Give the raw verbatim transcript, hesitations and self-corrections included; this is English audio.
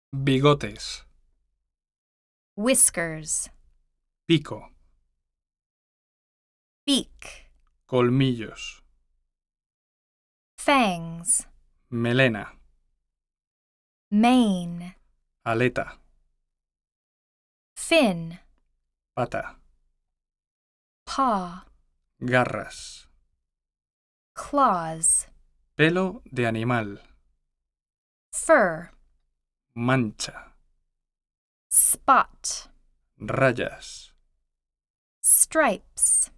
Bigotes. Whiskers. Pico. Beak. Colmillos. Fangs. Melena. Mane. Aleta. Fin. Pata. Paw. Garras. Claws. Pelo de animal. Fur. Mancha. Spot. Rayas. Stripes.